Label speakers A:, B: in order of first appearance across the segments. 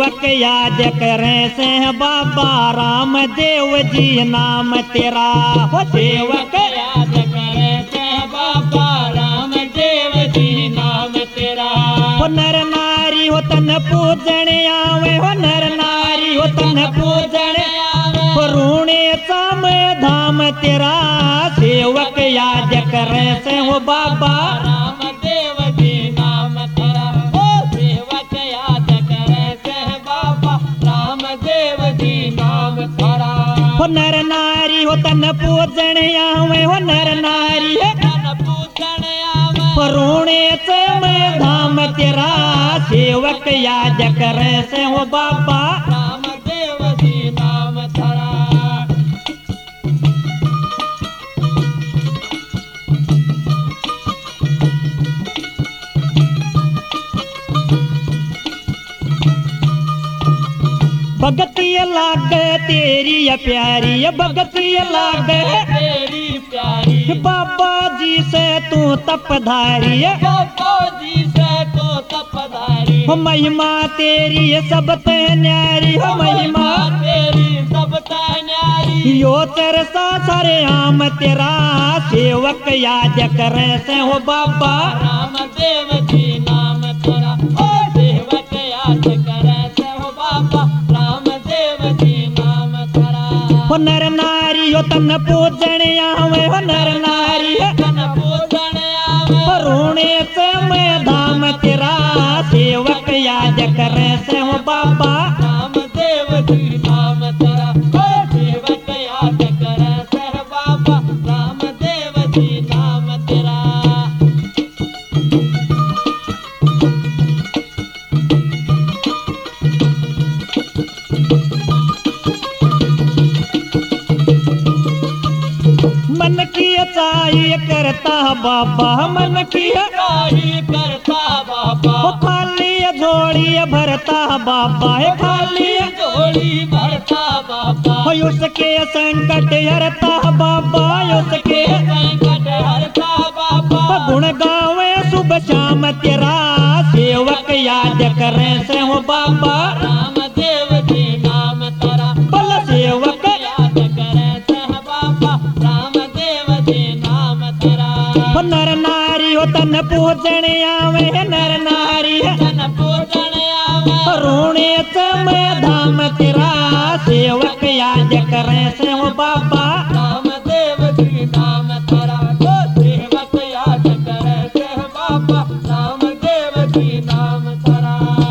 A: सेवक याद करें से बाबा रामदेव जी नाम तेरा। वो सेवक
B: याद करें से बाबा रामदेव जी नाम तेरा।
A: हो नर नारी हो तन पूजन आवे, हो नर नारी हो तन पूजन
B: आवे,
A: हो रूणे चाम धाम तेरा। सेवक याद करें से हो बाबा
B: रामदेव जी नाम तेरा। ओ सेवक याद करें से बाबा रामदेव जी नाम तेरा।
A: हो नर नारी हो तन पूजन आवे, हो नर नारी
B: तन पूजन आवे,
A: हो रूणे चाम धाम तेरा। सेवक याद करें से हो बाबा
B: रामदेव जी नाम तेरा।
A: भगती लागे तेरी प्यारी, भगती लागे
B: तेरी प्यारी,
A: बाबा जी से तू तपधारी।
B: बाबा जी से तो तपधारी,
A: हो महिमा तेरी सब ते न्यारी, हो महिमा
B: तेरी सब न्यारी।
A: यो चरसा सारे आम तेरा। सेवक याद करें से हो बाबा
B: रामदेव जी नाम तेरा। ओ सेवक याद करें से हो बाबा रामदेव जी नाम तेरा।
A: हो नर नारी हो तन पूजन आवे, हो नर नारी
B: तन पूजन आवे,
A: हो रूणे चाम धाम तेरा। सेवक याद करें से हो बाबा
B: रामदेव जी नाम तेरा। ओ सेवक याद करें से बाबा रामदेव जी नाम तेरा।
A: मन की चाहिए करता बाबा, मन की
B: काही करता बाबा,
A: वो खाली झोड़ी भरता बाबा, खाली
B: झोली भरता बाबा,
A: हो उसके संकट हरता बाबा, उसके
B: संकट हरता बाबा।
A: गुण गावे सुबह शाम तेरा। सेवक याद करें से हो बाबा
B: रामदेव जी नाम तेरा।
A: बल सेवक
B: याद करें से बाबा रामदेव जी नाम तेरा।
A: हो नर नारी हो तन पूजन आवे, नर नारी
B: तन पूजन आवे,
A: रूणे चाम धाम तेरा। सेवक याद करें से हो बाबा
B: रामदेव जी नाम तेरा। ओ सेवक याद करें से बाबा रामदेव जी नाम तेरा।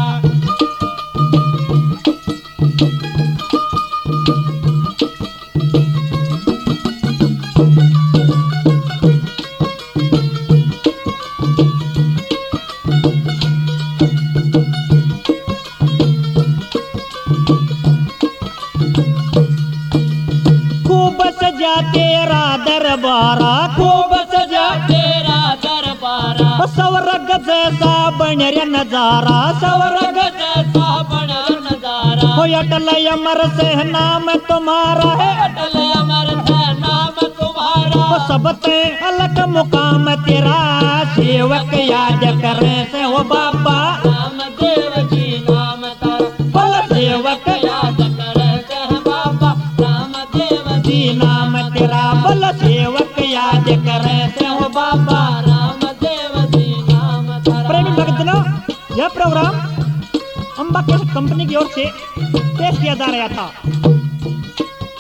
A: खूब सजा तेरा दरबारा, खूब सजा
B: तेरा दरबारा,
A: स्वर्ग जैसा बन रे नजारा, स्वर्ग
B: जैसा बना नजारा।
A: हो अटल अमर से नाम तुम्हारा है,
B: अटल अमर है नाम तुम्हारा।
A: हो सबसे अलग मुकाम तेरा। सेवक याद करें से हो बाबा
B: रामदेव जी नाम तेरा।
A: बल सेवक
B: याद करें से बाबा रामदेव
A: जी नाम तेरा। बल सेवक याद करें से हो बाबा।
B: रामदेव जी नाम तेरा।
A: प्रेमी भक्तजनों, यह प्रोग्राम अम्बा कैसेट कंपनी की ओर से पेश किया जा रहा था,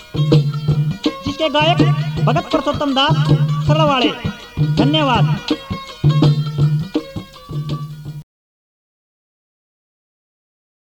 A: जिसके गायक भगत पुरुषोत्तम दास सरलवाड़े। धन्यवाद।